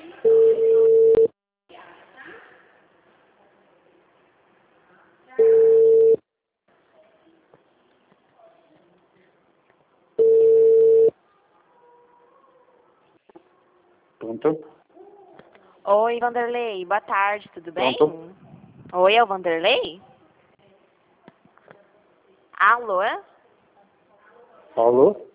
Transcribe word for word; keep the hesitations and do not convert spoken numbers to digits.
Pronto? Oi, Vanderlei. Boa tarde, tudo bem? Pronto? Oi, é o Vanderlei? Alô? Alô?